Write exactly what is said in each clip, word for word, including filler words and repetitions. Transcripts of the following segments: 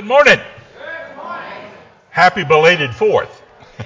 Good morning. Good morning. Happy belated fourth.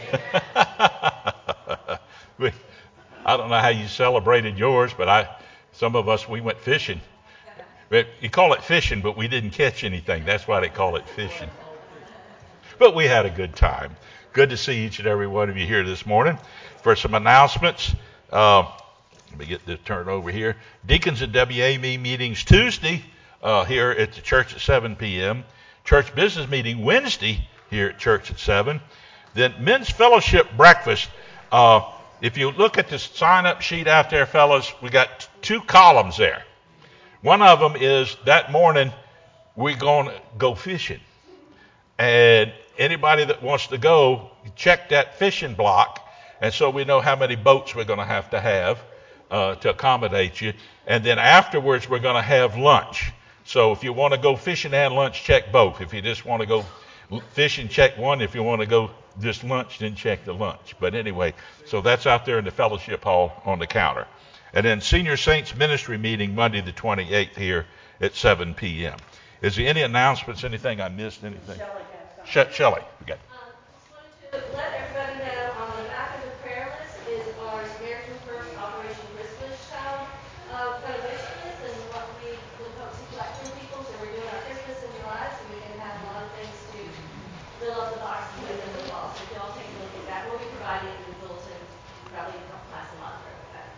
We- I don't know how you celebrated yours, but I, some of us, we went fishing. But you call it fishing, but we didn't catch anything. That's why they call it fishing. But we had a good time. Good to see each and every one of you here this morning. For some announcements, uh, let me get this turned over here. Deacons and W A M E meetings Tuesday uh, here at the church at seven p.m. Church business meeting Wednesday here at church at seven. Then men's fellowship breakfast. Uh, if you look at the sign-up sheet out there, fellas, we got t- two columns there. One of them is that morning we're going to go fishing. And anybody that wants to go, check that fishing block, and so we know how many boats we're going to have to have uh, to accommodate you. And then afterwards, we're going to have lunch. So if you want to go fishing and lunch, check both. If you just want to go fishing, check one. If you want to go just lunch, then check the lunch. But anyway, so that's out there in the fellowship hall on the counter. And then Senior Saints Ministry meeting Monday the twenty-eighth here at seven p.m. Is there any announcements, anything I missed, anything? Shelley. Shelley. Okay. Um, just wanted to let everybody know on the back of the prayer list is our Samaritan First Operation Christmas Child uh, kind of wish list and what we would hope to collect from people. So we're doing our Christmas in July, so we can have a lot of things to fill up the box and put in the fall. So if you all take a look at that, we'll be providing it in the bulletin probably a couple times a month or like that.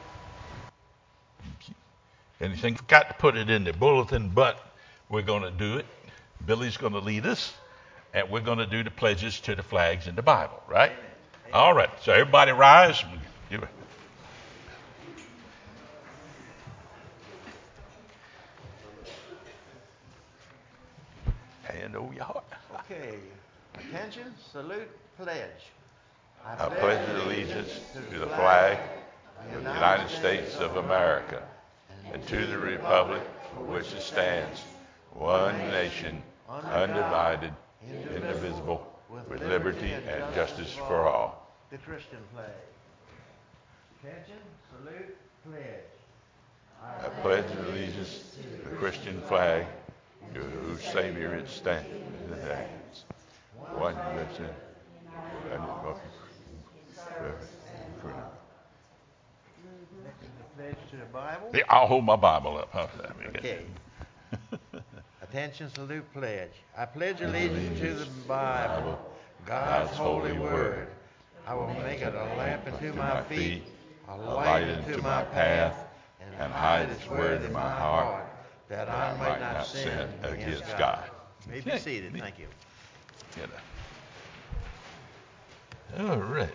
Anything? Forgot to put it in the bulletin, but we're going to do it. Billy's going to lead us, and we're going to do the pledges to the flags in the Bible, right? Amen. All right. So everybody rise. Give it. Hand over your heart. Okay. Attention, salute, pledge. I, I pledge allegiance to the flag of the United States of America and to the republic for which it stands, one nation, undivided, indivisible, with liberty and justice for all. The Christian flag. Attention, salute, pledge. I pledge allegiance to the Christian flag, to whose Savior it stands, one nation, The pledge to the Bible. yeah, I'll hold my Bible up. Huh? Okay. Attention, salute, pledge. I pledge allegiance to the Bible, God's holy word. I will make it a lamp unto my feet, a light unto my path, and hide its word in my heart, that I might not sin against God. You may be seated. Thank you. All right.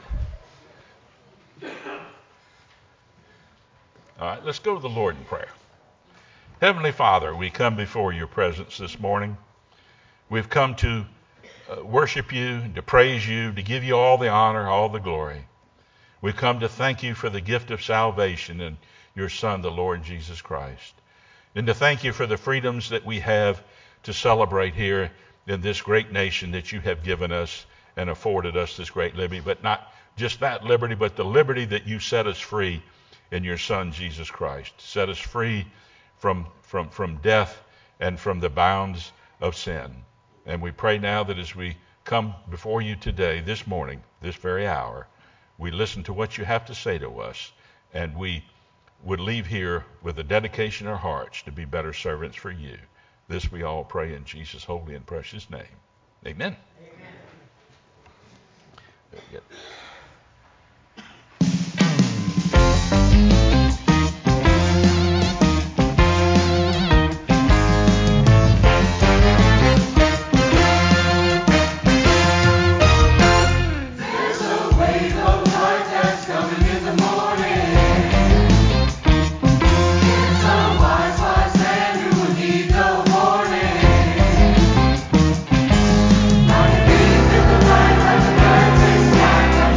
All right, let's go to the Lord in prayer. Heavenly Father, we come before your presence this morning. We've come to uh, worship you, to praise you, to give you all the honor, all the glory. We've come to thank you for the gift of salvation in your Son, the Lord Jesus Christ. And to thank you for the freedoms that we have to celebrate here in this great nation that you have given us and afforded us this great liberty. But not just that liberty, but the liberty that you set us free in your Son, Jesus Christ. Set us free from, from, from death and from the bounds of sin. And we pray now that as we come before you today, this morning, this very hour, we listen to what you have to say to us, and we would leave here with a dedication of our hearts to be better servants for you. This we all pray in Jesus' holy and precious name. Amen. Amen. Very good. Like a thief in the night, like a bird takes flight.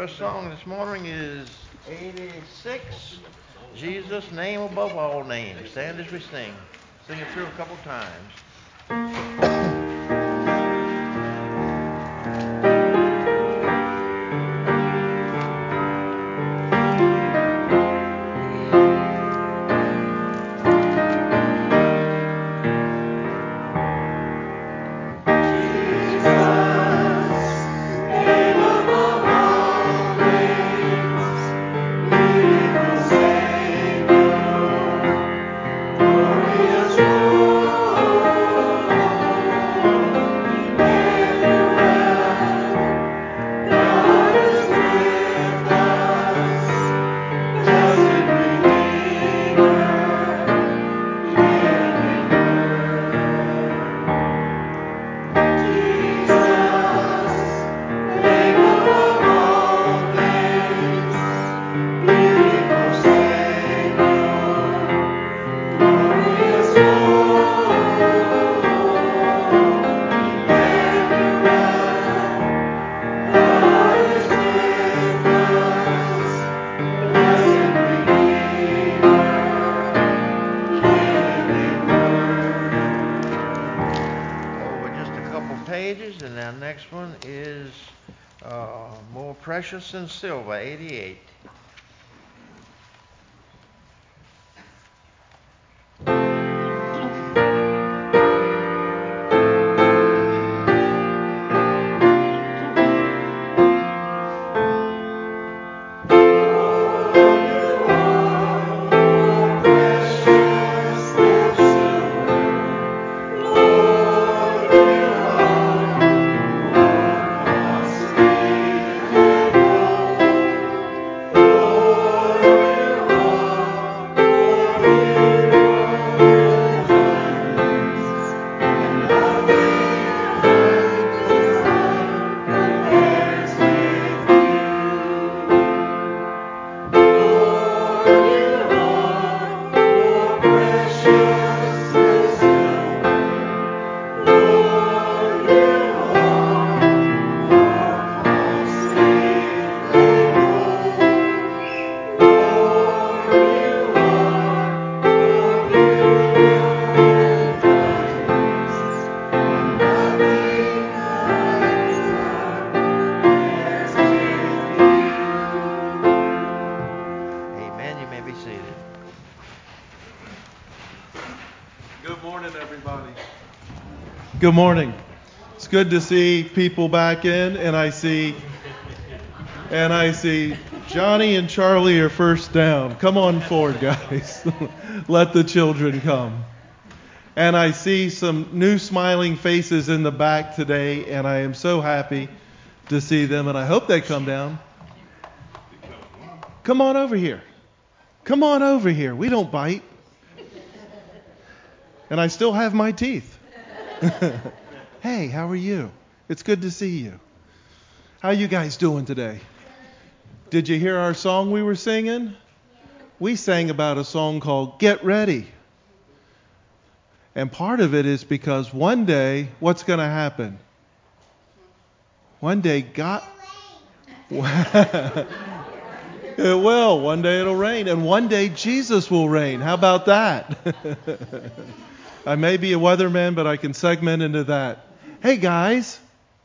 First song this morning is eighty-six, Jesus, Name Above All Names. Stand as we sing. Sing it through a couple times. Pages, and our next one is uh, More Precious Than Silver, eighty-eight. Good morning. It's good to see people back in, and I see, and I see Johnny and Charlie are first down. Come on forward, guys. Let the children come. And I see some new smiling faces in the back today, and I am so happy to see them, and I hope they come down. Come on over here. Come on over here. We don't bite. And I still have my teeth. Hey, how are you? It's good to see you. How you guys doing today? Did you hear our song we were singing? We sang about a song called Get Ready. And part of it is because one day, what's going to happen? One day, God... It will. One day it'll rain. And one day Jesus will reign. How about that? I may be a weatherman, but I can segment into that. Hey, guys.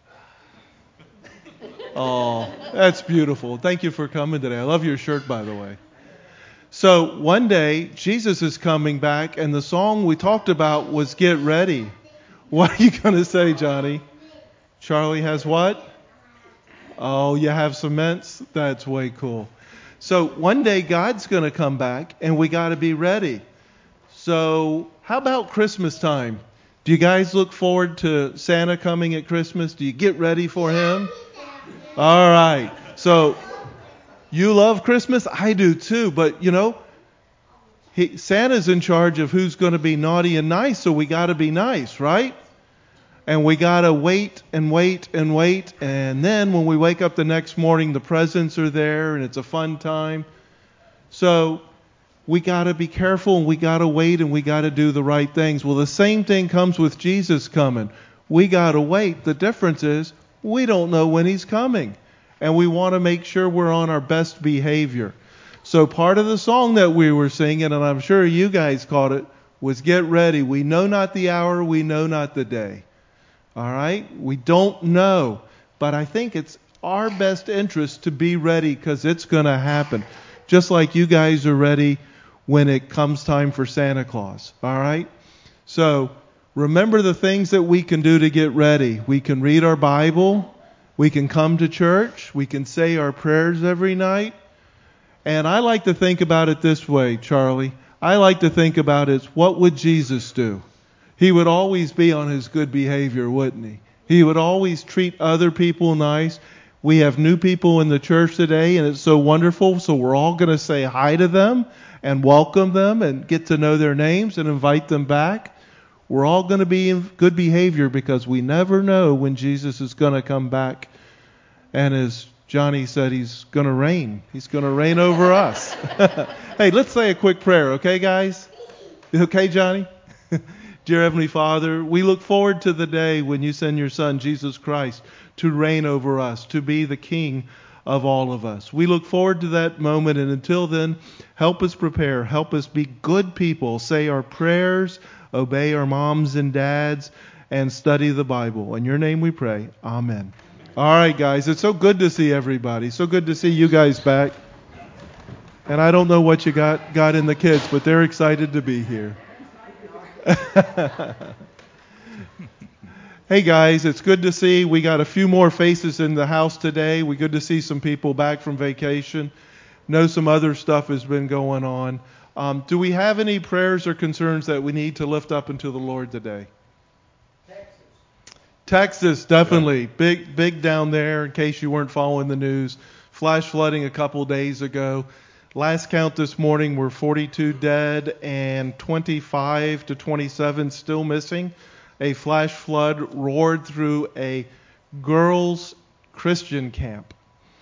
Oh, that's beautiful. Thank you for coming today. I love your shirt, by the way. So one day, Jesus is coming back, and the song we talked about was Get Ready. What are you going to say, Johnny? Charlie has what? Oh, you have some mints? That's way cool. So one day, God's going to come back, and we got to be ready. So how about Christmas time? Do you guys look forward to Santa coming at Christmas? Do you get ready for him? All right. So you love Christmas? I do too. But, you know, he, Santa's in charge of who's going to be naughty and nice, so we got to be nice, right? And we got to wait and wait and wait. And then when we wake up the next morning, the presents are there, and it's a fun time. So we got to be careful, and we got to wait, and we got to do the right things. Well, the same thing comes with Jesus coming. We got to wait. The difference is we don't know when he's coming. and we want to make sure we're on our best behavior. So part of the song that we were singing, and I'm sure you guys caught it, was get ready. We know not the hour, we know not the day. All right? We don't know. But I think it's our best interest to be ready because it's going to happen. Just like you guys are ready when it comes time for Santa Claus. All right? So remember the things that we can do to get ready. We can read our Bible. We can come to church. We can say our prayers every night. And I like to think about it this way, Charlie. I like to think about it, what would Jesus do? He would always be on his good behavior, wouldn't he? He would always treat other people nice. We have new people in the church today, and it's so wonderful. So we're all going to say hi to them and welcome them and get to know their names and invite them back. We're all going to be in good behavior because we never know when Jesus is going to come back. And as Johnny said, he's going to reign. He's going to reign over us. Hey, let's say a quick prayer, okay, guys? You okay, Johnny? Dear Heavenly Father, we look forward to the day when you send your Son, Jesus Christ, to reign over us, to be the King of all of us. We look forward to that moment, and until then, help us prepare. Help us be good people, say our prayers, obey our moms and dads, and study the Bible. In your name we pray. Amen. All right, guys, it's so good to see everybody. So good to see you guys back. And I don't know what you got got in the kids, but they're excited to be here. Hey guys, it's good to see. We got a few more faces in the house today. We good to see some people back from vacation. Know some other stuff has been going on. Um, do we have any prayers or concerns that we need to lift up into the Lord today? Texas. Texas, definitely. Big, big down there, in case you weren't following the news. Flash flooding a couple days ago. Last count this morning were forty-two dead and twenty-five to twenty-seven still missing. A flash flood roared through a girls' Christian camp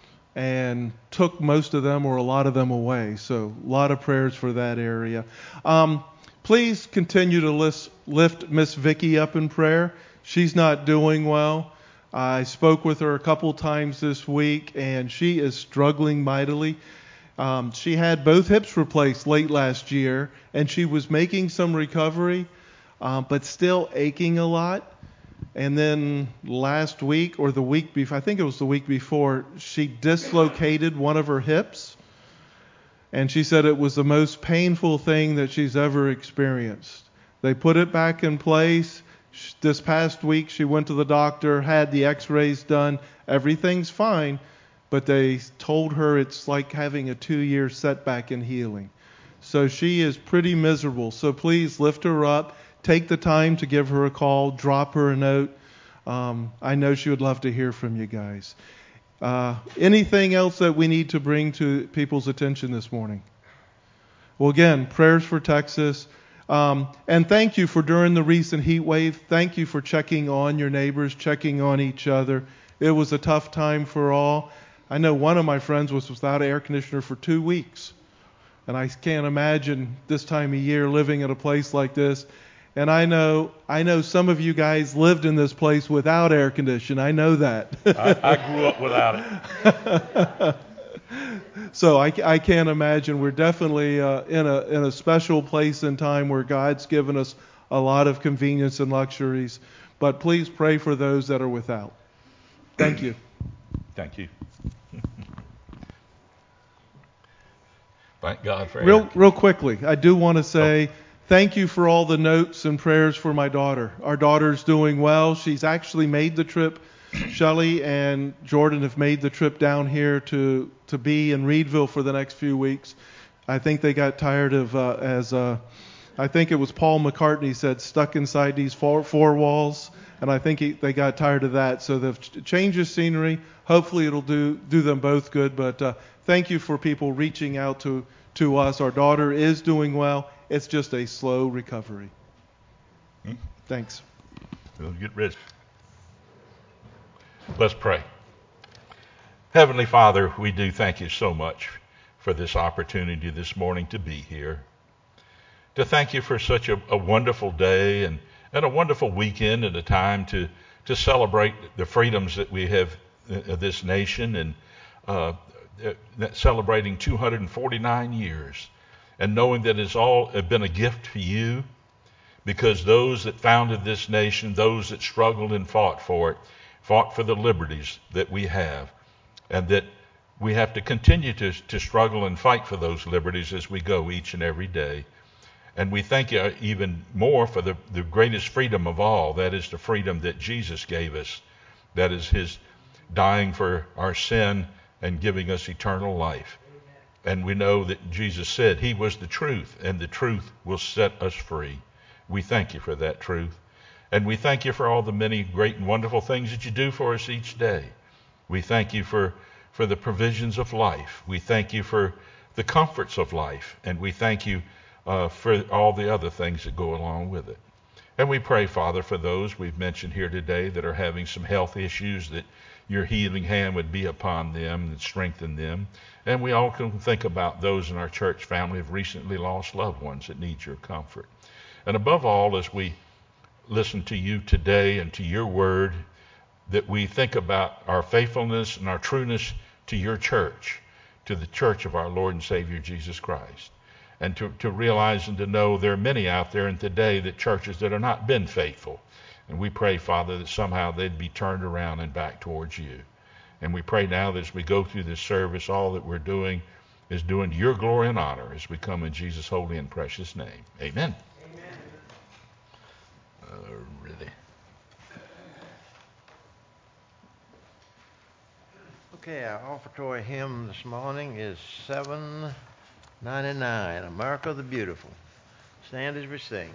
and took most of them or a lot of them away. So a lot of prayers for that area. Um, please continue to list, lift Miss Vicky up in prayer. She's not doing well. I spoke with her a couple times this week, and she is struggling mightily. Um, she had both hips replaced late last year, and she was making some recovery, uh, but still aching a lot. And then last week or the week before, I think it was the week before, she dislocated one of her hips. And she said it was the most painful thing that she's ever experienced. They put it back in place. This past week, she went to the doctor, had the x-rays done. Everything's fine. But they told her it's like having a two-year setback in healing. So she is pretty miserable. So please lift her up. Take the time to give her a call. Drop her a note. Um, I know she would love to hear from you guys. Uh, anything else that we need to bring to people's attention this morning? Well, again, prayers for Texas. Um, and thank you for during the recent heat wave. Thank you for checking on your neighbors, checking on each other. It was a tough time for all. I know one of my friends was without air conditioner for two weeks. And I can't imagine this time of year living at a place like this. And I know I know some of you guys lived in this place without air conditioning. I know that. I, I grew up without it. So I, I can't imagine. We're definitely uh, in a in a special place and time where God's given us a lot of convenience and luxuries. But please pray for those that are without. Thank you. Thank you. Thank God for real Eric. real quickly. I do want to say. Oh. Thank you for all the notes and prayers for my daughter. Our daughter's doing well. She's actually made the trip. Shelley and Jordan have made the trip down here to, to be in Reedville for the next few weeks. I think they got tired of, uh, as uh, I think it was Paul McCartney said, stuck inside these four, four walls. And I think he, they got tired of that. So they've ch- changed the scenery. Hopefully it'll do, do them both good. But uh, thank you for people reaching out to, to us. Our daughter is doing well. It's just a slow recovery. Hmm? Thanks. We'll get rich. Let's pray. Heavenly Father, we do thank you so much for this opportunity this morning to be here. To thank you for such a, a wonderful day and, and a wonderful weekend and a time to, to celebrate the freedoms that we have of this nation, and uh, celebrating two hundred forty-nine years, and knowing that it's all been a gift to you, because those that founded this nation, those that struggled and fought for it, fought for the liberties that we have, and that we have to continue to, to struggle and fight for those liberties as we go each and every day. And we thank you even more for the, the greatest freedom of all, that is the freedom that Jesus gave us, that is his dying for our sin and giving us eternal life. And we know that Jesus said he was the truth, and the truth will set us free. We thank you for that truth. And we thank you for all the many great and wonderful things that you do for us each day. We thank you for, for the provisions of life. We thank you for the comforts of life. And we thank you uh, for all the other things that go along with it. And we pray, Father, for those we've mentioned here today that are having some health issues, that your healing hand would be upon them and strengthen them. And we all can think about those in our church family who have recently lost loved ones that need your comfort. And above all, as we listen to you today and to your word, that we think about our faithfulness and our trueness to your church, to the church of our Lord and Savior Jesus Christ. And to, to realize and to know there are many out there in today that churches that have not been faithful. And we pray, Father, that somehow they'd be turned around and back towards you. And we pray now that as we go through this service, all that we're doing is doing your glory and honor as we come in Jesus' holy and precious name. Amen. Amen. Uh, really. Okay, our offertory hymn this morning is seven ninety-nine, America the Beautiful. Stand as we sing.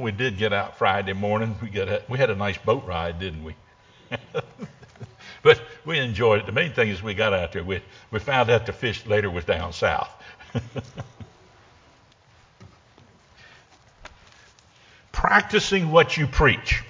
we did get out Friday morning. We got a, we had a nice boat ride, didn't we? But we enjoyed it. The main thing is we got out there. We we found out the fish later was down south. Practicing what you preach.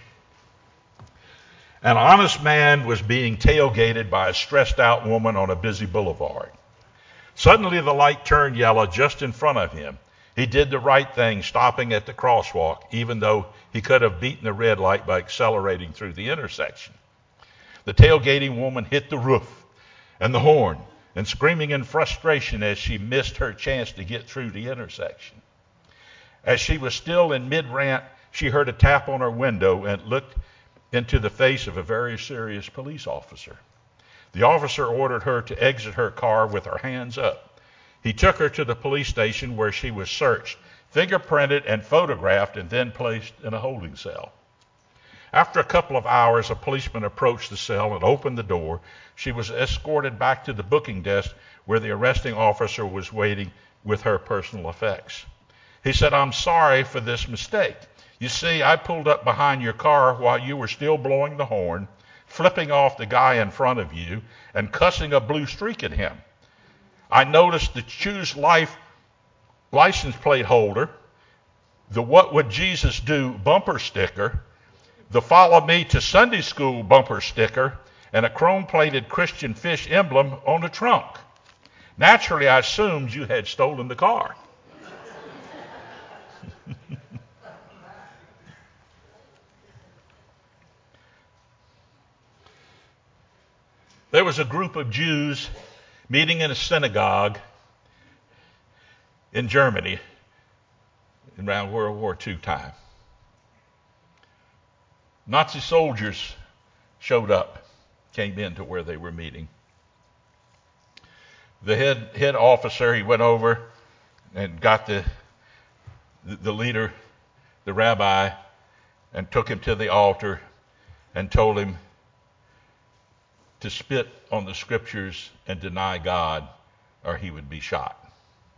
An honest man was being tailgated by a stressed out woman on a busy boulevard. Suddenly the light turned yellow just in front of him. He did the right thing, stopping at the crosswalk, even though he could have beaten the red light by accelerating through the intersection. The tailgating woman hit the roof and the horn, and screaming in frustration as she missed her chance to get through the intersection. As she was still in mid-rant, she heard a tap on her window and looked into the face of a very serious police officer. The officer ordered her to exit her car with her hands up. He took her to the police station where she was searched, fingerprinted, and photographed, and then placed in a holding cell. After a couple of hours, a policeman approached the cell and opened the door. She was escorted back to the booking desk where the arresting officer was waiting with her personal effects. He said, "I'm sorry for this mistake. You see, I pulled up behind your car while you were still blowing the horn, flipping off the guy in front of you, and cussing a blue streak at him. I noticed the Choose Life license plate holder, the What Would Jesus Do bumper sticker, the Follow Me to Sunday School bumper sticker, and a chrome-plated Christian fish emblem on the trunk. Naturally, I assumed you had stolen the car." There was a group of Jews meeting in a synagogue in Germany around World War Two time. Nazi soldiers showed up, came into where they were meeting. The head head officer, he went over and got the the leader, the rabbi, and took him to the altar and told him to spit on the scriptures and deny God, or he would be shot.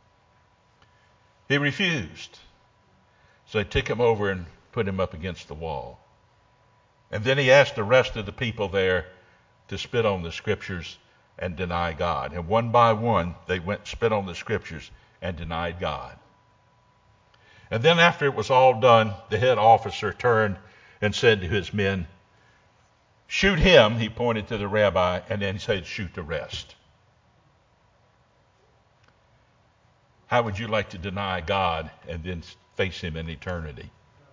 He refused. So they took him over and put him up against the wall. And then he asked the rest of the people there to spit on the scriptures and deny God. And one by one, they went spit on the scriptures and denied God. And then after it was all done, the head officer turned and said to his men, "Shoot him," he pointed to the rabbi, and then he said, "Shoot the rest." How would you like to deny God and then face him in eternity?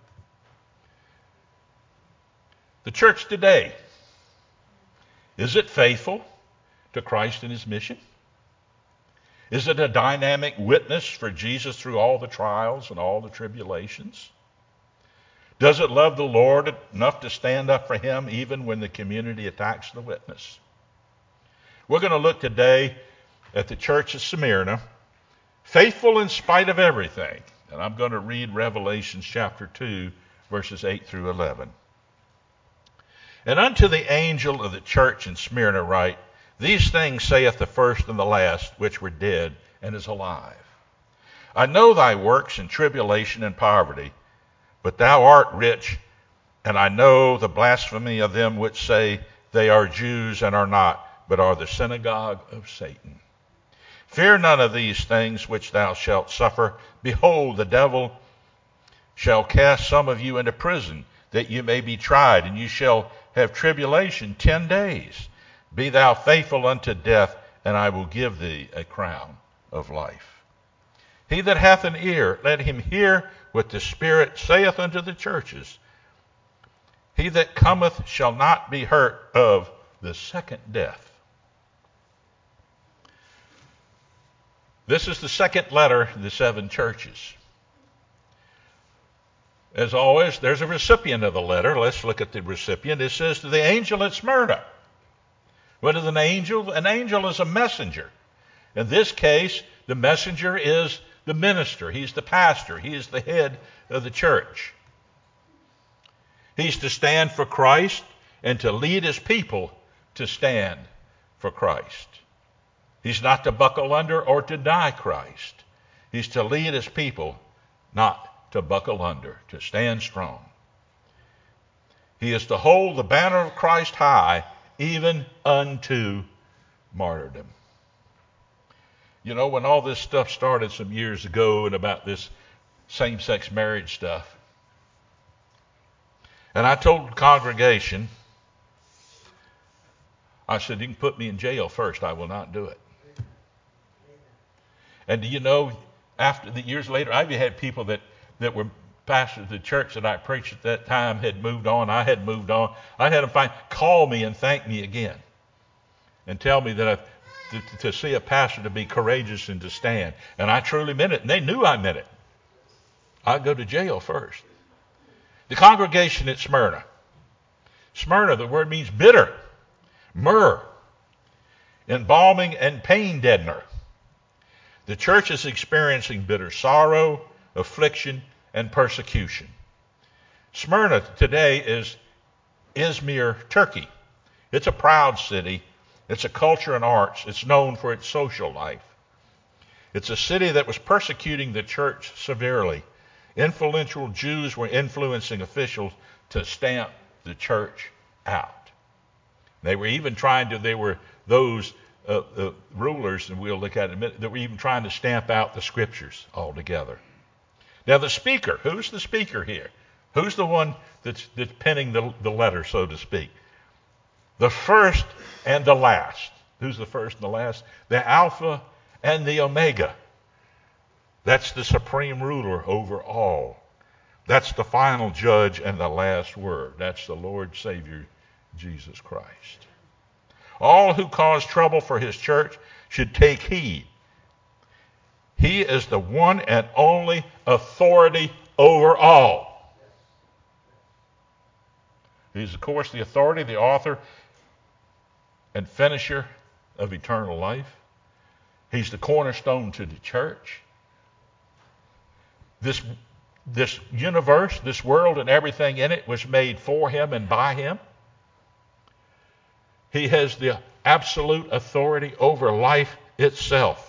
The church today, is it faithful to Christ and his mission? Is it a dynamic witness for Jesus through all the trials and all the tribulations? Does it love the Lord enough to stand up for him even when the community attacks the witness? We're going to look today at the church of Smyrna, faithful in spite of everything. And I'm going to read Revelation chapter two, verses eight through eleven. "And unto the angel of the church in Smyrna write, These things saith the first and the last, which were dead, and is alive. I know thy works and tribulation and poverty, but thou art rich, and I know the blasphemy of them which say they are Jews and are not, but are the synagogue of Satan. Fear none of these things which thou shalt suffer. Behold, the devil shall cast some of you into prison, that you may be tried, and you shall have tribulation ten days. Be thou faithful unto death, and I will give thee a crown of life. He that hath an ear, let him hear what the Spirit saith unto the churches. He that cometh shall not be hurt of the second death." This is the second letter to the seven churches. As always, there's a recipient of the letter. Let's look at the recipient. It says, "To the angel at Smyrna." What is an angel? An angel is a messenger. In this case, the messenger is the minister. He's the pastor. He is the head of the church. He's to stand for Christ and to lead his people to stand for Christ. He's not to buckle under or to deny Christ. He's to lead his people, not to buckle under, to stand strong. He is to hold the banner of Christ high, even unto martyrdom. You know, when all this stuff started some years ago and about this same-sex marriage stuff, and I told the congregation, I said, you can put me in jail first, I will not do it. And do you know, after the years later, I've had people that, that were pastors of the church that I preached at that time had moved on. I had moved on. I had them find, call me and thank me again and tell me that I, to, to see a pastor to be courageous and to stand. And I truly meant it. And they knew I meant it. I'd go to jail first. The congregation at Smyrna. Smyrna, the word means bitter, myrrh, embalming and pain deadener. The church is experiencing bitter sorrow, affliction, and persecution. Smyrna today is Izmir, Turkey. It's a proud city. It's a culture and arts. It's known for its social life. It's a city that was persecuting the church severely. Influential Jews were influencing officials to stamp the church out. They were even trying to, they were those uh, uh, rulers, and we'll look at it in a minute, that were even trying to stamp out the scriptures altogether. Now the speaker, who's the speaker here? Who's the one that's, that's penning the, the letter, so to speak? The first and the last. Who's the first and the last? The Alpha and the Omega. That's the supreme ruler over all. That's the final judge and the last word. That's the Lord Savior, Jesus Christ. All who cause trouble for his church should take heed. He is the one and only authority over all. He's, of course, the authority, the author, and finisher of eternal life. He's the cornerstone to the church. This, this universe, this world, and everything in it was made for him and by him. He has the absolute authority over life itself.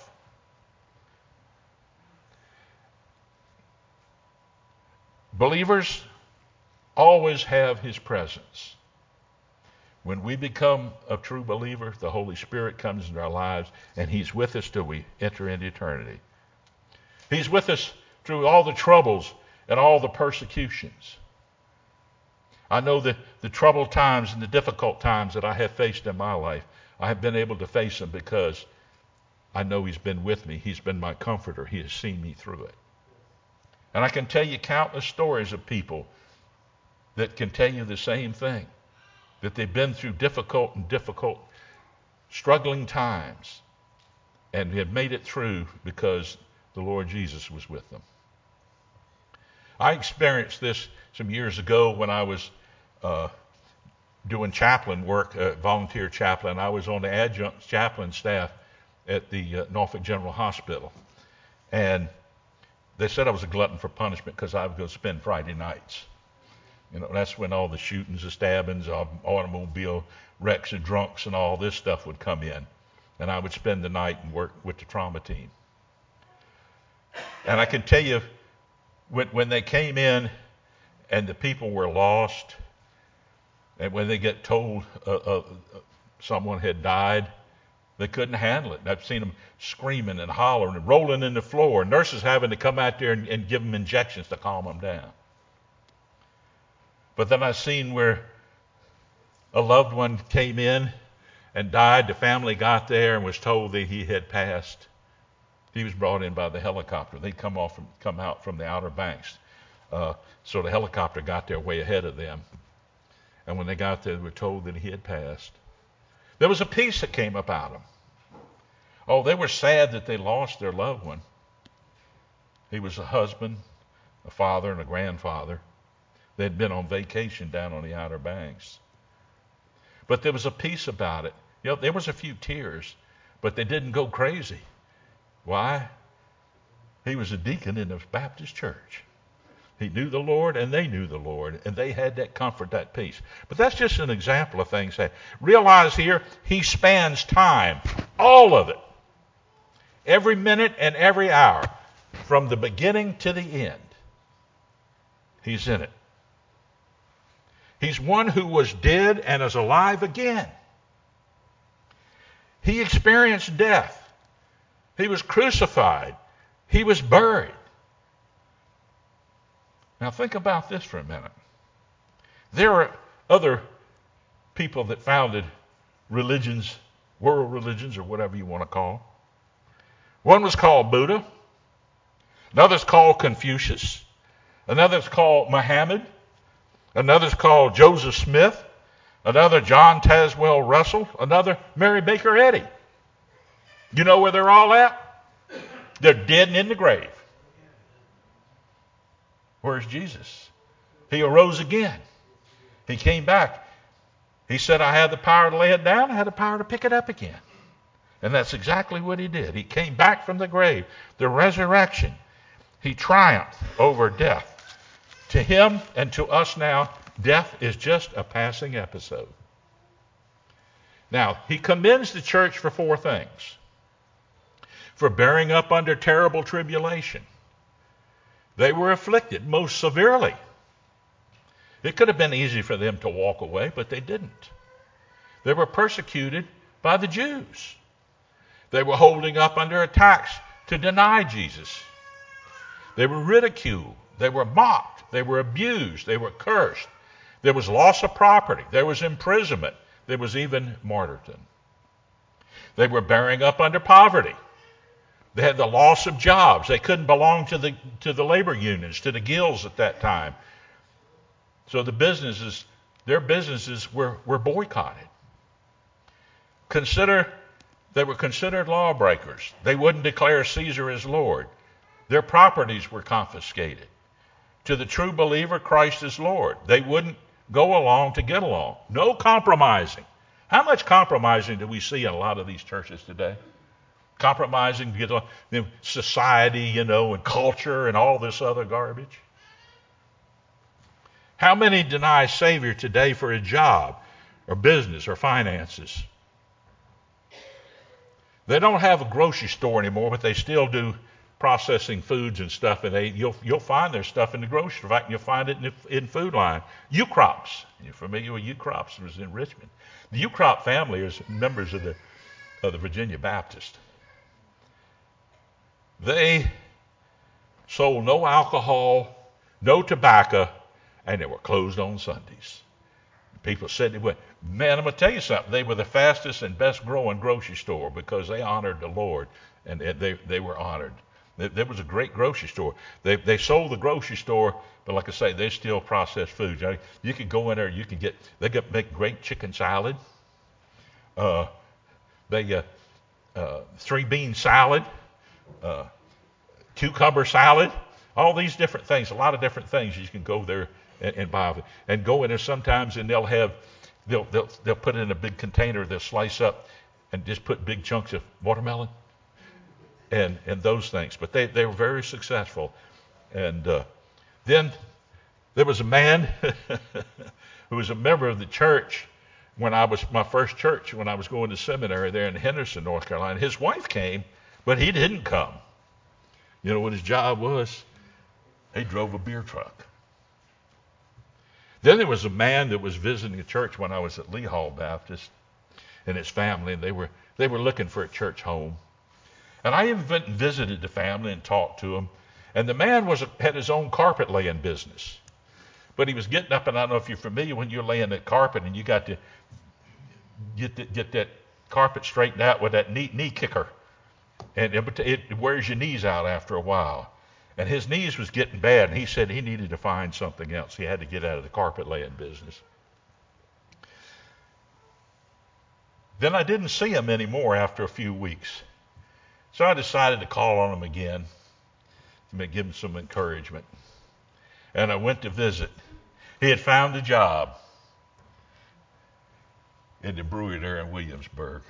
Believers always have his presence. When we become a true believer, the Holy Spirit comes into our lives, and he's with us till we enter into eternity. He's with us through all the troubles and all the persecutions. I know that the troubled times and the difficult times that I have faced in my life, I have been able to face them because I know he's been with me. He's been my comforter. He has seen me through it. And I can tell you countless stories of people that can tell you the same thing, that they've been through difficult and difficult, struggling times and have made it through because the Lord Jesus was with them. I experienced this some years ago when I was uh, doing chaplain work, uh, volunteer chaplain. I was on the adjunct chaplain staff at the uh, Norfolk General Hospital. And they said I was a glutton for punishment because I would go spend Friday nights. You know, that's when all the shootings, the stabbings, automobile wrecks and drunks and all this stuff would come in. And I would spend the night and work with the trauma team. And I can tell you, when, when they came in and the people were lost, and when they get told uh, uh, someone had died, they couldn't handle it. And I've seen them screaming and hollering and rolling in the floor, and nurses having to come out there and, and give them injections to calm them down. But then I've seen where a loved one came in and died. The family got there and was told that he had passed. He was brought in by the helicopter. They'd come off from, come out from the Outer Banks. Uh, so the helicopter got there way ahead of them. And when they got there, they were told that he had passed. There was a peace that came about them. Oh, they were sad that they lost their loved one. He was a husband, a father, and a grandfather. They'd been on vacation down on the Outer Banks. But there was a peace about it. You know, there was a few tears, but they didn't go crazy. Why? He was a deacon in the Baptist church. He knew the Lord, and they knew the Lord, and they had that comfort, that peace. But that's just an example of things. That realize here, he spans time, all of it, every minute and every hour, from the beginning to the end. He's in it. He's one who was dead and is alive again. He experienced death. He was crucified. He was buried. Now think about this for a minute. There are other people that founded religions, world religions, or whatever you want to call. One was called Buddha. Another's called Confucius. Another's called Muhammad. Another's called Joseph Smith. Another John Tazewell Russell. Another Mary Baker Eddy. You know where they're all at? They're dead and in the grave. Where's Jesus? He arose again. He came back. He said, I had the power to lay it down. I had the power to pick it up again. And that's exactly what he did. He came back from the grave. The resurrection. He triumphed over death. To him and to us now, death is just a passing episode. Now, he commends the church for four things. For bearing up under terrible tribulation. They were afflicted most severely. It could have been easy for them to walk away, but they didn't. They were persecuted by the Jews. They were holding up under attacks to deny Jesus. They were ridiculed. They were mocked. They were abused. They were cursed. There was loss of property. There was imprisonment. There was even martyrdom. They were bearing up under poverty. They had the loss of jobs. They couldn't belong to the to the labor unions, to the guilds at that time. So the businesses, their businesses were, were boycotted. Consider, they were considered lawbreakers. They wouldn't declare Caesar as Lord. Their properties were confiscated. To the true believer, Christ is Lord. They wouldn't go along to get along. No compromising. How much compromising do we see in a lot of these churches today? Compromising to get along, you know, society, you know, and culture and all this other garbage. How many deny Savior today for a job or business or finances? They don't have a grocery store anymore, but they still do processing foods and stuff, and they you'll you'll find their stuff in the grocery. In fact, you'll find it in the in Food Line. U-Crops. You're familiar with U-Crops? It was in Richmond. The U-Crop family is members of the of the Virginia Baptist. They sold no alcohol, no tobacco, and they were closed on Sundays. People said they went, man, I'm going to tell you something. They were the fastest and best growing grocery store because they honored the Lord, and they they were honored. There was a great grocery store. They they sold the grocery store, but like I say, they still process food. You could go in there, you could get, they could make great chicken salad, uh, they uh, uh, three bean salad, uh, cucumber salad, all these different things, a lot of different things you can go there and, and buy. And go in there sometimes, and they'll have, they'll they'll they'll put it in a big container. They'll slice up and just put big chunks of watermelon. And, and those things. But they, they were very successful. And uh, then there was a man who was a member of the church when I was, my first church, when I was going to seminary there in Henderson, North Carolina. His wife came, but he didn't come. You know what his job was? He drove a beer truck. Then there was a man that was visiting a church when I was at Lee Hall Baptist, and his family, and they were they were looking for a church home. And I even visited the family and talked to him. And the man was had his own carpet laying business. But he was getting up, and I don't know if you're familiar when you're laying that carpet and you got to get the, get that carpet straightened out with that knee, knee kicker. And it, it wears your knees out after a while. And his knees was getting bad, and he said he needed to find something else. He had to get out of the carpet laying business. Then I didn't see him anymore after a few weeks. So I decided to call on him again to give him some encouragement. And I went to visit. He had found a job in the brewery there in Williamsburg.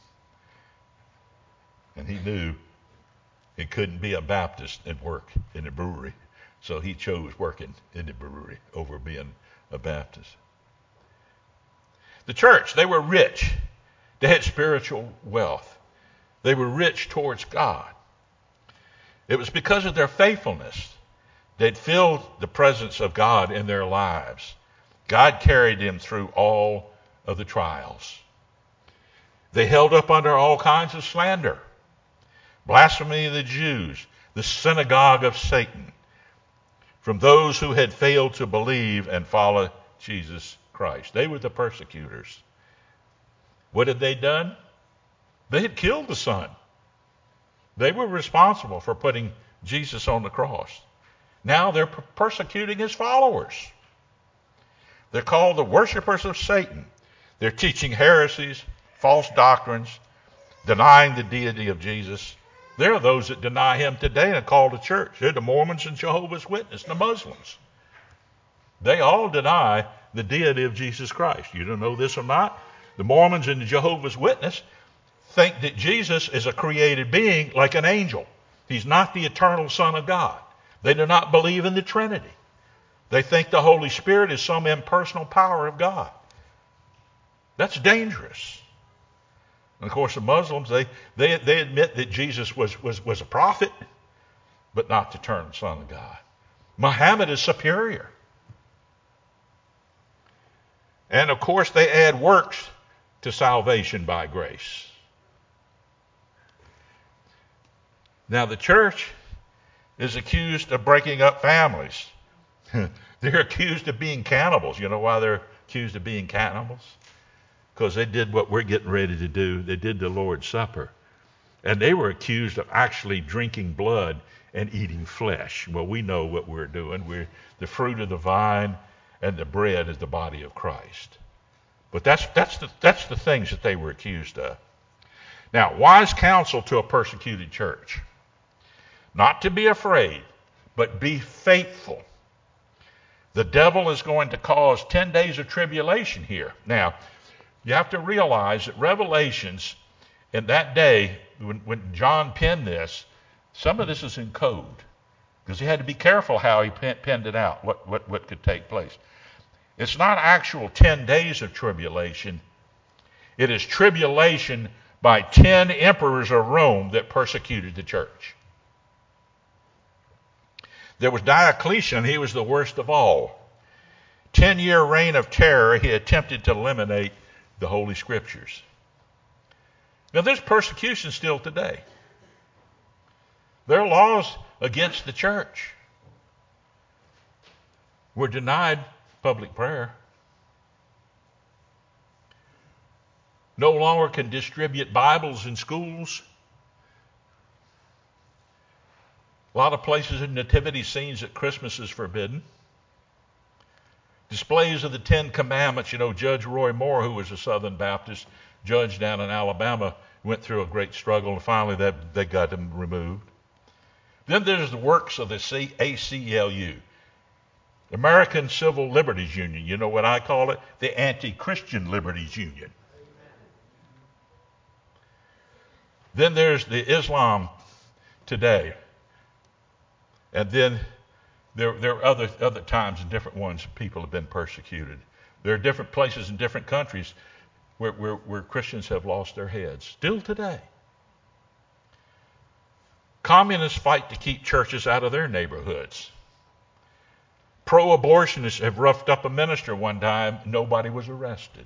And he knew he couldn't be a Baptist and work in the brewery. So he chose working in the brewery over being a Baptist. The church, they were rich. They had spiritual wealth. They were rich towards God. It was because of their faithfulness They'd filled the presence of God in their lives. God carried them through all of the trials. They held up under all kinds of slander. Blasphemy of the Jews, the synagogue of Satan, from those who had failed to believe and follow Jesus Christ. They were the persecutors. What had they done? They had killed the Son. They were responsible for putting Jesus on the cross. Now they're persecuting his followers. They're called the worshipers of Satan. They're teaching heresies, false doctrines, denying the deity of Jesus. There are those that deny him today and are called the church. They're the Mormons and Jehovah's Witnesses, the Muslims. They all deny the deity of Jesus Christ. You don't know this or not? The Mormons and the Jehovah's Witnesses think that Jesus is a created being like an angel. He's not the eternal Son of God. They do not believe in the Trinity. They think the Holy Spirit is some impersonal power of God. That's dangerous. And of course, the Muslims, they, they, they admit that Jesus was, was, was a prophet, but not the eternal Son of God. Muhammad is superior. And of course, they add works to salvation by grace. Now, the church is accused of breaking up families. They're accused of being cannibals. You know why they're accused of being cannibals? Because they did what we're getting ready to do. They did the Lord's Supper. And they were accused of actually drinking blood and eating flesh. Well, we know what we're doing. We're the fruit of the vine, and the bread is the body of Christ. But that's that's the that's the things that they were accused of. Now, wise counsel to a persecuted church. Not to be afraid, but be faithful. The devil is going to cause ten days of tribulation here. Now, you have to realize that Revelations, in that day, when, when John penned this, some of this is in code. Because he had to be careful how he pen, penned it out, what, what, what could take place. It's not actual ten days of tribulation. It is tribulation by ten emperors of Rome that persecuted the church. There was Diocletian, he was the worst of all. Ten-year reign of terror, he attempted to eliminate the Holy Scriptures. Now there's persecution still today. There are laws against the church. We're denied public prayer. No longer can distribute Bibles in schools. A lot of places in nativity scenes at Christmas is forbidden. Displays of the Ten Commandments. You know, Judge Roy Moore, who was a Southern Baptist judge down in Alabama, went through a great struggle, and finally they, they got them removed. Then there's the works of the A C L U, American Civil Liberties Union. You know what I call it? The Anti-Christian Liberties Union. Then there's the Islam Today. And then there, there are other, other times and different ones people have been persecuted. There are different places in different countries where, where, where Christians have lost their heads. Still today. Communists fight to keep churches out of their neighborhoods. Pro-abortionists have roughed up a minister one time. Nobody was arrested.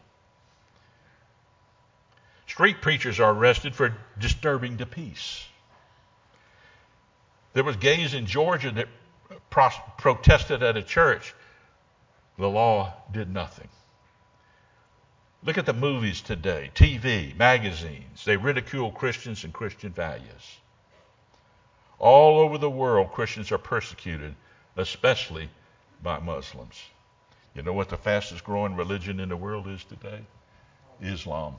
Street preachers are arrested for disturbing the peace. There was gays in Georgia that pro- protested at a church. The law did nothing. Look at the movies today, T V, magazines. They ridicule Christians and Christian values. All over the world, Christians are persecuted, especially by Muslims. You know what the fastest growing religion in the world is today? Islam.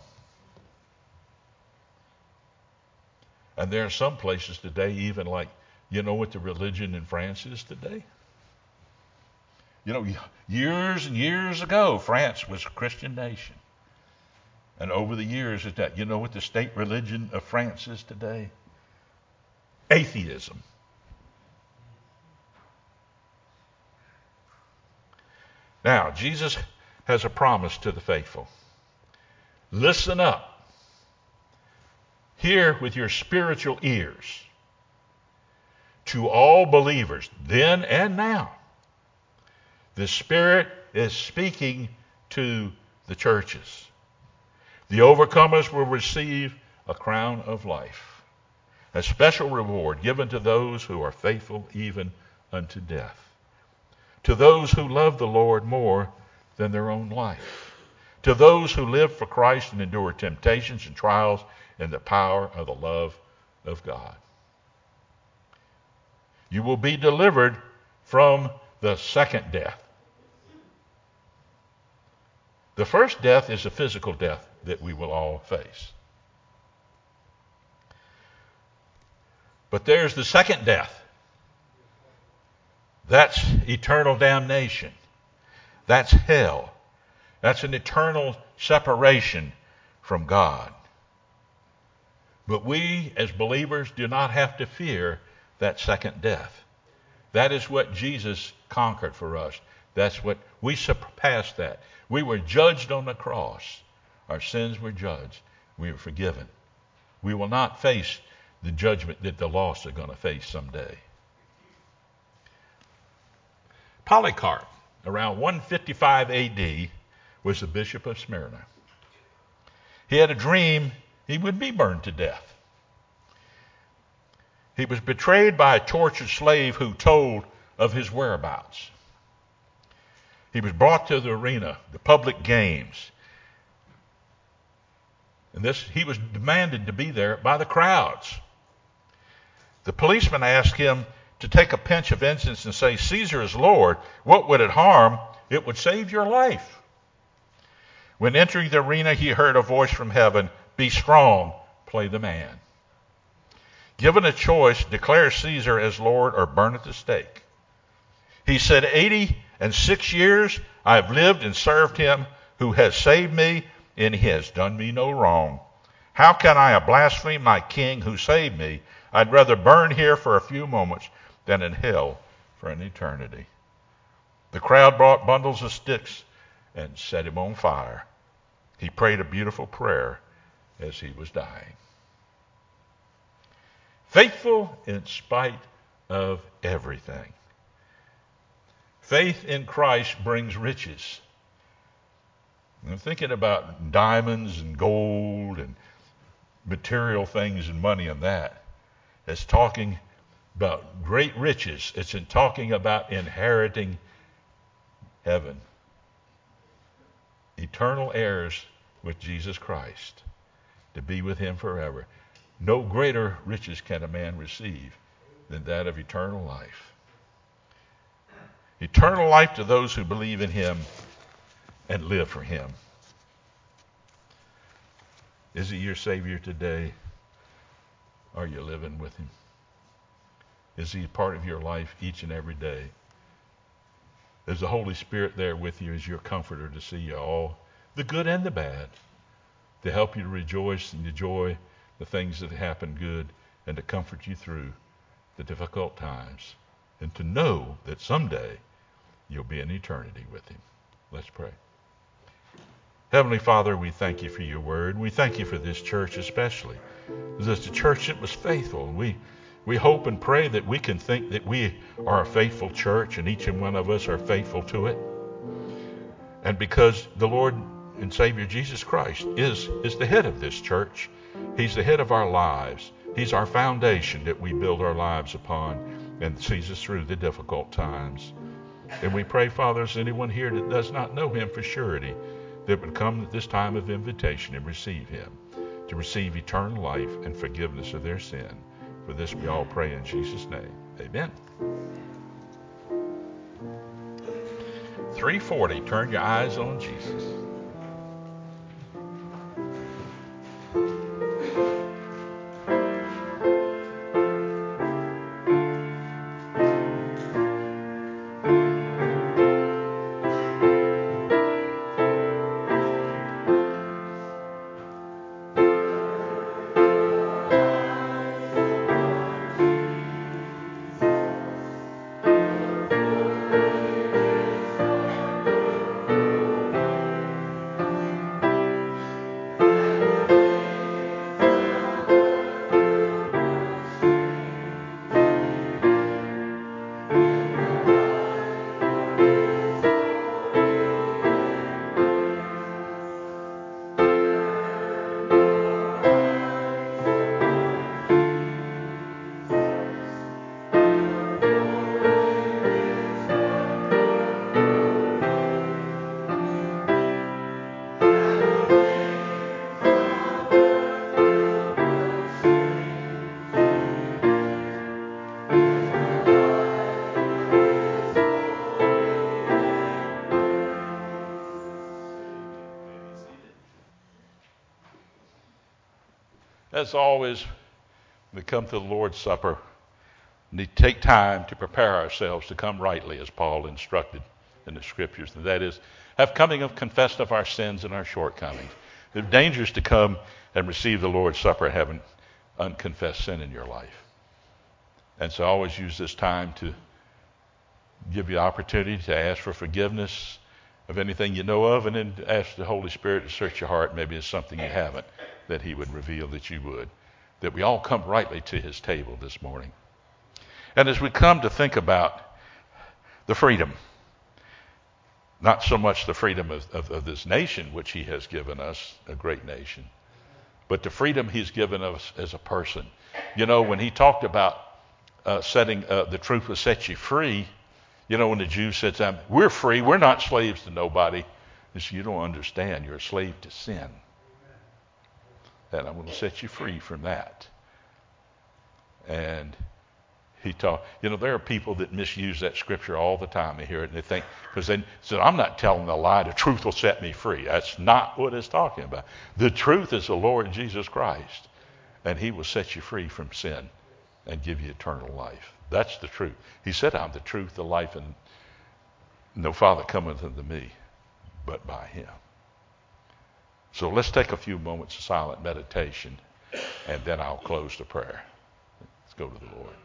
And there are some places today, even like, you know what the religion in France is today? You know, years and years ago, France was a Christian nation. And over the years, it's that, you know what the state religion of France is today? Atheism. Now, Jesus has a promise to the faithful. Listen up. Hear with your spiritual ears. to all believers, then and now. The Spirit is speaking to the churches. The overcomers will receive a crown of life, a special reward given to those who are faithful even unto death, to those who love the Lord more than their own life, to those who live for Christ and endure temptations and trials in the power of the love of God. You will be delivered from the second death. The first death is a physical death that we will all face. But there's the second death. That's eternal damnation. That's hell. That's an eternal separation from God. But we, as believers, do not have to fear that second death. That is what Jesus conquered for us. That's what we surpassed that. We were judged on the cross. Our sins were judged. We were forgiven. We will not face the judgment that the lost are going to face someday. Polycarp, around one fifty-five A D, was the bishop of Smyrna. He had a dream he would be burned to death. He was betrayed by a tortured slave who told of his whereabouts. He was brought to the arena, the public games. And this, he was demanded to be there by the crowds. The policeman asked him to take a pinch of incense and say, "Caesar is Lord. What would it harm? It would save your life." When entering the arena, he heard a voice from heaven, "Be strong, play the man." Given a choice, declare Caesar as Lord or burn at the stake. He said, eighty and six years I have lived and served him who has saved me, and he has done me no wrong. How can I blaspheme my king who saved me? I'd rather burn here for a few moments than in hell for an eternity. The crowd brought bundles of sticks and set him on fire. He prayed a beautiful prayer as he was dying. Faithful in spite of everything. Faith in Christ brings riches. I'm thinking about diamonds and gold and material things and money and that. It's talking about great riches. It's in talking about inheriting heaven. Eternal heirs with Jesus Christ, to be with him forever. No greater riches can a man receive than that of eternal life. Eternal life to those who believe in him and live for him. Is he your Savior today? Are you living with him? Is he a part of your life each and every day? Is the Holy Spirit there with you as your comforter to see you all, the good and the bad, to help you to rejoice and enjoy the things that happen good and to comfort you through the difficult times, and to know that someday you'll be in eternity with him? Let's pray. Heavenly Father, we thank you for your word. We thank you for this church especially. This is the church that was faithful. We we hope and pray that we can think that we are a faithful church, and each and one of us are faithful to it. And because the Lord and Savior Jesus Christ is, is the head of this church, he's the head of our lives. He's our foundation that we build our lives upon and sees us through the difficult times. And we pray, Father, as anyone here that does not know him for surety, that would come at this time of invitation and receive him, to receive eternal life and forgiveness of their sin. For this we all pray in Jesus' name. Amen. three forty, turn your eyes on Jesus. As always, we come to the Lord's Supper. We need to take time to prepare ourselves to come rightly, as Paul instructed in the Scriptures. And that is, have coming of confessed of our sins and our shortcomings. It's dangerous to come and receive the Lord's Supper having unconfessed sin in your life. And so I always use this time to give you the opportunity to ask for forgiveness of anything you know of, and then ask the Holy Spirit to search your heart. Maybe it's something you haven't, that he would reveal that you would. That we all come rightly to his table this morning. And as we come to think about the freedom, not so much the freedom of, of, of this nation, which he has given us, a great nation, but the freedom he's given us as a person. You know, when he talked about uh, setting, uh, the truth will set you free, you know, when the Jews said to him, we're free, we're not slaves to nobody. He said, you don't understand, you're a slave to sin. And I'm going to set you free from that. And he taught, you know, there are people that misuse that scripture all the time. They hear it and they think, because they said, I'm not telling a lie, the truth will set me free. That's not what it's talking about. The truth is the Lord Jesus Christ, and he will set you free from sin and give you eternal life. That's the truth. He said, I'm the truth, the life, and no Father cometh unto me but by him. So let's take a few moments of silent meditation, and then I'll close the prayer. Let's go to the Lord.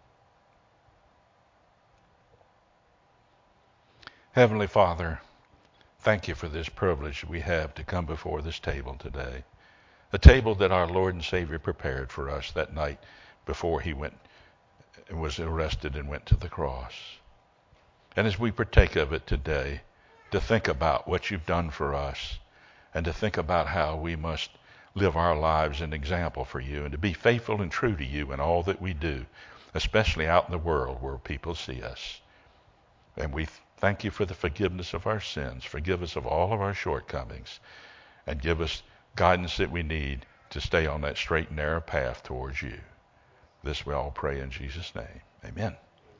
Heavenly Father, thank you for this privilege we have to come before this table today. A table that our Lord and Savior prepared for us that night before he went and was arrested and went to the cross. And as we partake of it today, to think about what you've done for us, and to think about how we must live our lives an example for you, and to be faithful and true to you in all that we do, especially out in the world where people see us. And we thank you for the forgiveness of our sins. Forgive us of all of our shortcomings, and give us guidance that we need to stay on that straight and narrow path towards you. This we all pray in Jesus' name. Amen.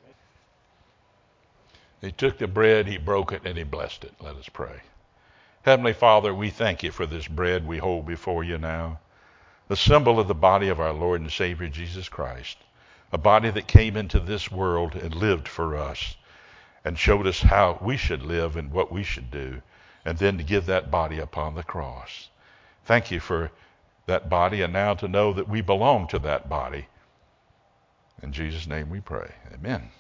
He took the bread, he broke it, and he blessed it. Let us pray. Heavenly Father, we thank you for this bread we hold before you now, the symbol of the body of our Lord and Savior Jesus Christ, a body that came into this world and lived for us and showed us how we should live and what we should do, and then to give that body upon the cross. Thank you for that body, and now to know that we belong to that body. In Jesus' name we pray. Amen.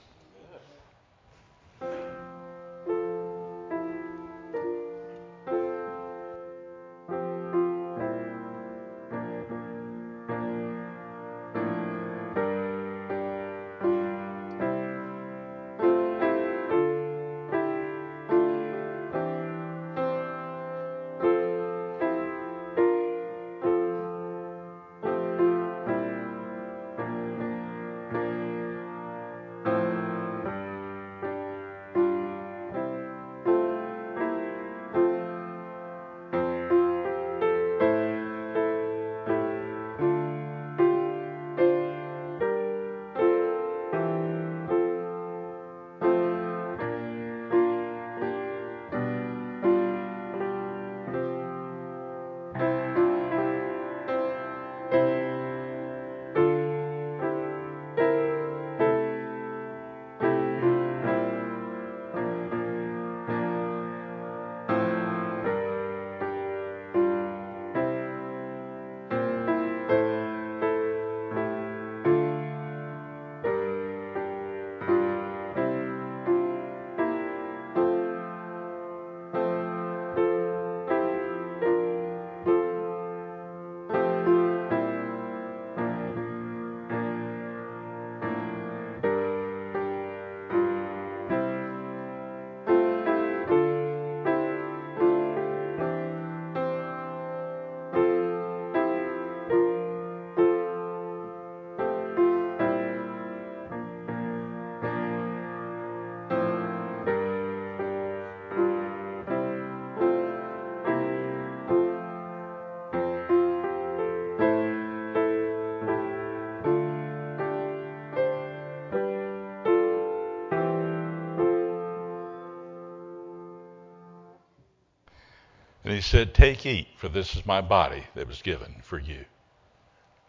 And he said, take, eat, for this is my body that was given for you.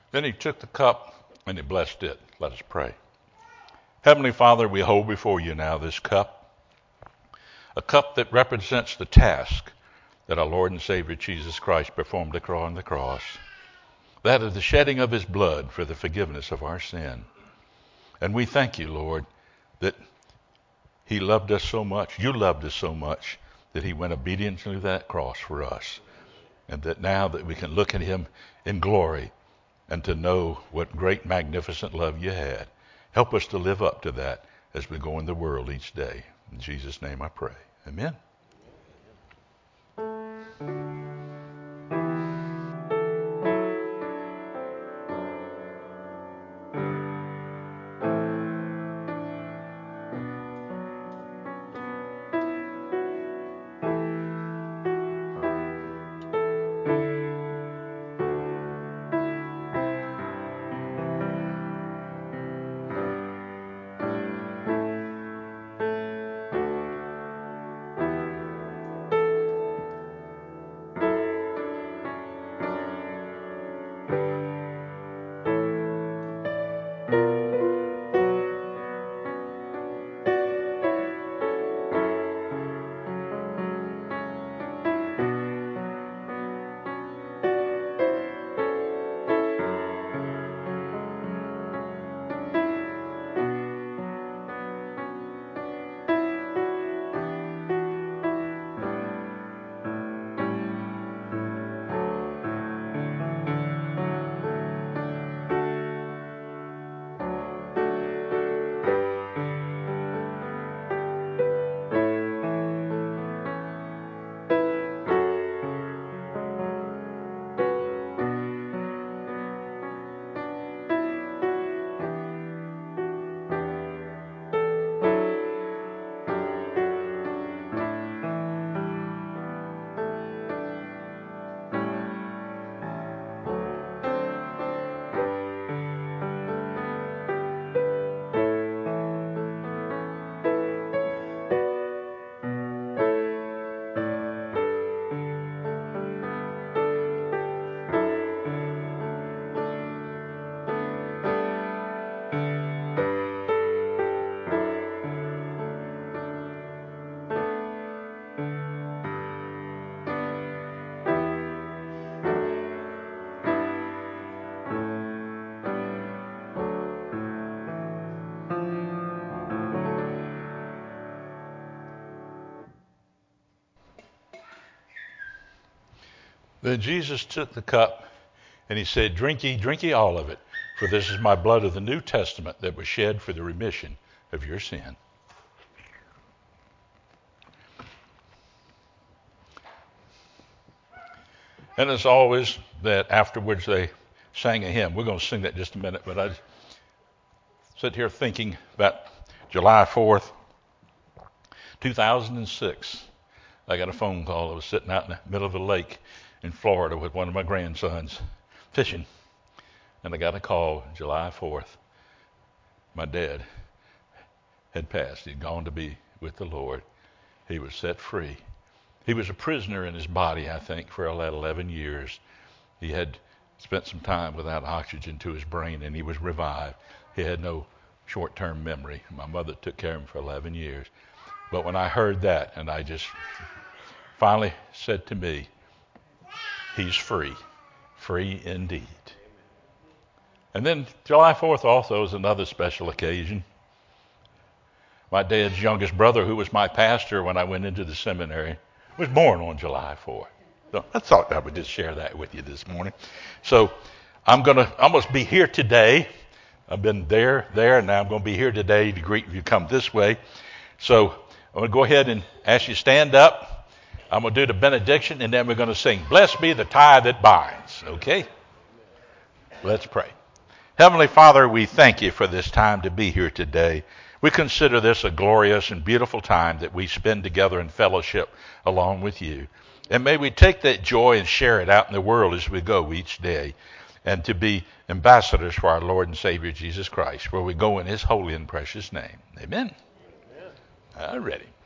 Then he took the cup and he blessed it. Let us pray. Heavenly Father, we hold before you now this cup, a cup that represents the task that our Lord and Savior Jesus Christ performed on the cross, that of the shedding of his blood for the forgiveness of our sin. And we thank you, Lord, that he loved us so much, you loved us so much, that he went obediently to that cross for us. And that now that we can look at him in glory and to know what great, magnificent love you had. Help us to live up to that as we go in the world each day. In Jesus' name I pray. Amen. Then Jesus took the cup and he said, "Drink ye, drink ye all of it, for this is my blood of the New Testament that was shed for the remission of your sin." And as always, that afterwards they sang a hymn. We're going to sing that in just a minute, but I sit here thinking about July fourth, two thousand six. I got a phone call. I was sitting out in the middle of a lake in Florida with one of my grandsons fishing. And I got a call July fourth. My dad had passed. He'd gone to be with the Lord. He was set free. He was a prisoner in his body, I think, for about eleven years. He had spent some time without oxygen to his brain, and he was revived. He had no short-term memory. My mother took care of him for eleven years. But when I heard that, and I just finally said to me, he's free, free indeed. And then July fourth also is another special occasion. My dad's youngest brother, who was my pastor when I went into the seminary, was born on July fourth. So I thought I would just share that with you this morning. So I'm going to almost be here today. I've been there, there, and now I'm going to be here today to greet you. Come this way. So I'm going to go ahead and ask you to stand up. I'm going to do the benediction, and then we're going to sing, "Blessed be the tie that binds." Okay? Let's pray. Heavenly Father, we thank you for this time to be here today. We consider this a glorious and beautiful time that we spend together in fellowship along with you. And may we take that joy and share it out in the world as we go each day, and to be ambassadors for our Lord and Savior Jesus Christ, where we go in his holy and precious name. Amen. Amen. All righty.